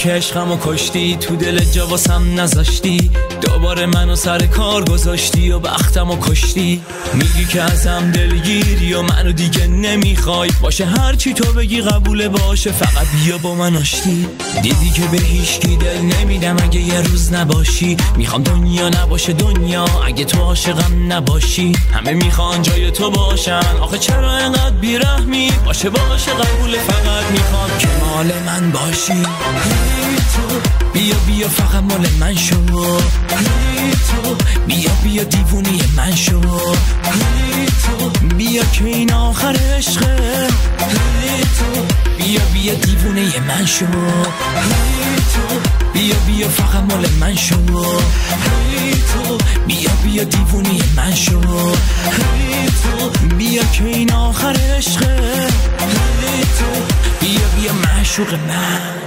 که عشقمو کشتی، تو دل جا واسم نذاشتی، دوباره منو سر کار گذاشتی و بختمو کشتی. میگی که ازم دلگیری و منو دیگه نمیخوای، باشه هرچی تو بگی قبوله، باشه فقط بیا با من آشتی. دیدی که به هیچکی دل نمیدم اگه یه روز نباشی، میخوام دنیا نباشه دنیا اگه تو عاشقم نباشی. همه میخوان جای تو باشن، آخه چرا انقدر بیرحمی؟ باشه قبوله، فقط میخوام که مال من باشی. تو بیا فقط مال من شو، تو بیا دیوونی من شو، تو بیا که این آخر عشقه، تو بیا دیوونه من شو، تو بیا فقط مال من شو، تو بیا دیوونی من شو، تو بیا که این آخر عشقه، تو بیا معشوق من.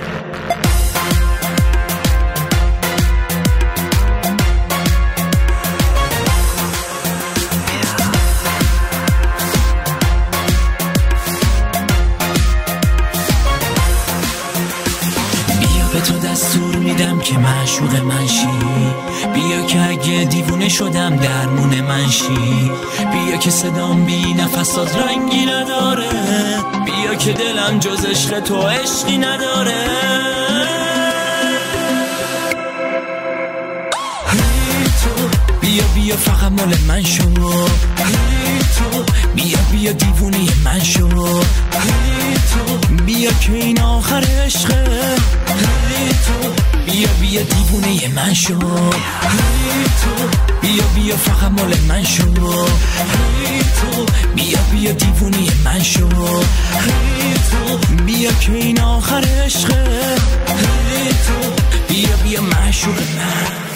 به تو دستور میدم که معشوق من شی، بیا که اگه دیوونه شدم درمون من شی، بیا که صدام بی نفسات رنگی نداره، بیا که دلم جز عشق تو عشقی نداره. تو بیا فقط مال من شو، تو بیا دیوونی من شو، تو بیا که این آخر عشقه، تو بیا دیوونه من شو، تو بیا فقط مال من شو، تو بیا دیوونه من شو، تو بیا که این آخر عشقه، تو بیا معشوق من.